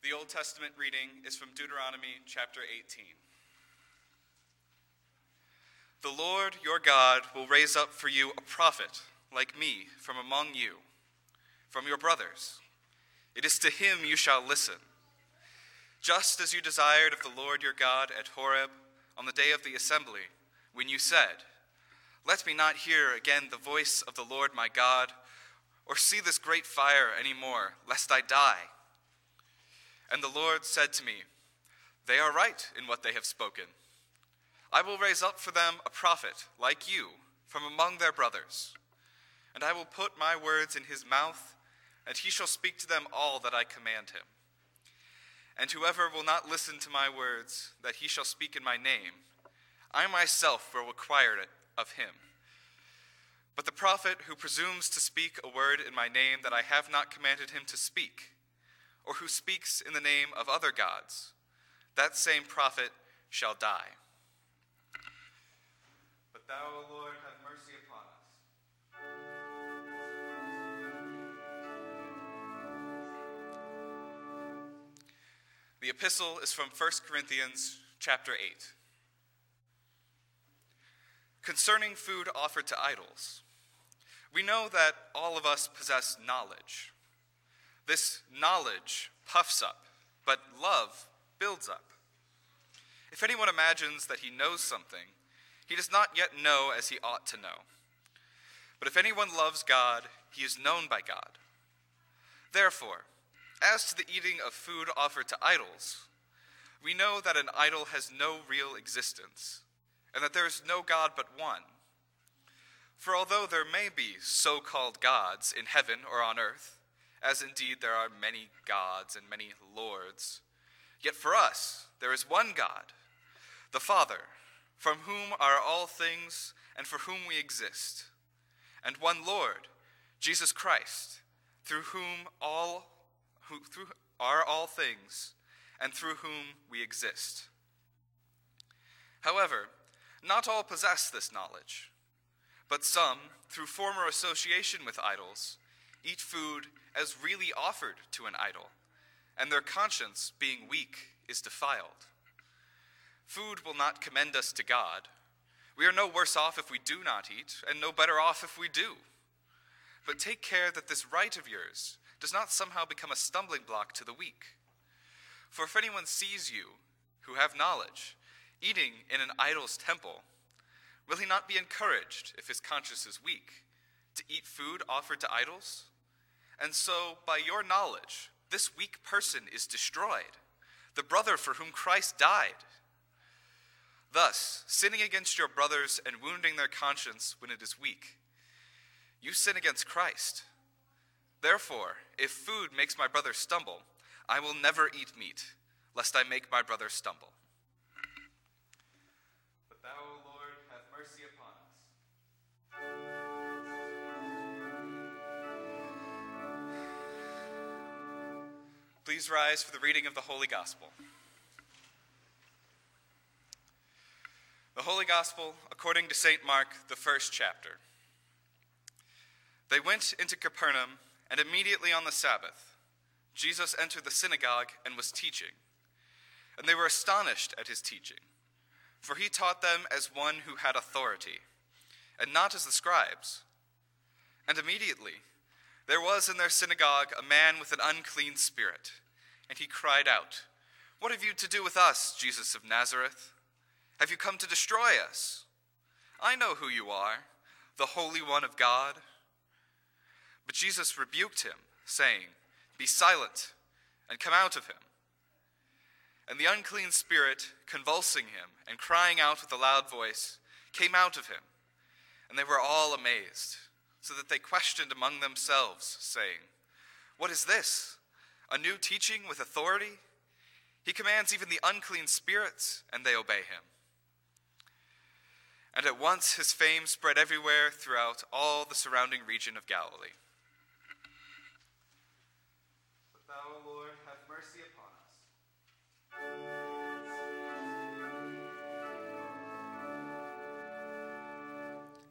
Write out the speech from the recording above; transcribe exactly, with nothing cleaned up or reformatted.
The Old Testament reading is from Deuteronomy chapter eighteen. The Lord your God will raise up for you a prophet like me from among you, from your brothers. It is to him you shall listen. Just as you desired of the Lord your God at Horeb on the day of the assembly, when you said, "Let me not hear again the voice of the Lord my God, or see this great fire any more, lest I die." And the Lord said to me, "They are right in what they have spoken. I will raise up for them a prophet like you from among their brothers, and I will put my words in his mouth, and he shall speak to them all that I command him. And whoever will not listen to my words that he shall speak in my name, I myself will require it of him. But the prophet who presumes to speak a word in my name that I have not commanded him to speak, or who speaks in the name of other gods, that same prophet shall die. But thou, O Lord, have mercy upon us. The epistle is from First Corinthians chapter eight. Concerning food offered to idols, we know that all of us possess knowledge. This knowledge puffs up, but love builds up. If anyone imagines that he knows something, he does not yet know as he ought to know. But if anyone loves God, he is known by God. Therefore, as to the eating of food offered to idols, we know that an idol has no real existence, and that there is no God but one. For although there may be so-called gods in heaven or on earth, as indeed there are many gods and many lords, yet for us there is one God, the Father, from whom are all things and for whom we exist, and one Lord, Jesus Christ, through whom all who through are all things and through whom we exist. However, not all possess this knowledge, but some, through former association with idols, eat food as really offered to an idol, and their conscience, being weak, is defiled. Food will not commend us to God. We are no worse off if we do not eat, and no better off if we do. But take care that this right of yours does not somehow become a stumbling block to the weak. For if anyone sees you, who have knowledge, eating in an idol's temple, will he not be encouraged, if his conscience is weak, to eat food offered to idols? And so, by your knowledge, this weak person is destroyed, the brother for whom Christ died. Thus, sinning against your brothers and wounding their conscience when it is weak, you sin against Christ. Therefore, if food makes my brother stumble, I will never eat meat, lest I make my brother stumble. But thou, O Lord, have mercy upon us. Please rise for the reading of the Holy Gospel. The Holy Gospel according to Saint Mark, the first chapter. They went into Capernaum, and immediately on the Sabbath, Jesus entered the synagogue and was teaching. And they were astonished at his teaching, for he taught them as one who had authority, and not as the scribes. And immediately there was in their synagogue a man with an unclean spirit, and he cried out, "What have you to do with us, Jesus of Nazareth? Have you come to destroy us? I know who you are, the Holy One of God." But Jesus rebuked him, saying, "Be silent, and come out of him." And the unclean spirit, convulsing him and crying out with a loud voice, came out of him. And they were all amazed, so that they questioned among themselves, saying, "What is this? A new teaching with authority? He commands even the unclean spirits, and they obey him." And at once his fame spread everywhere throughout all the surrounding region of Galilee. But thou, O Lord, have mercy upon us.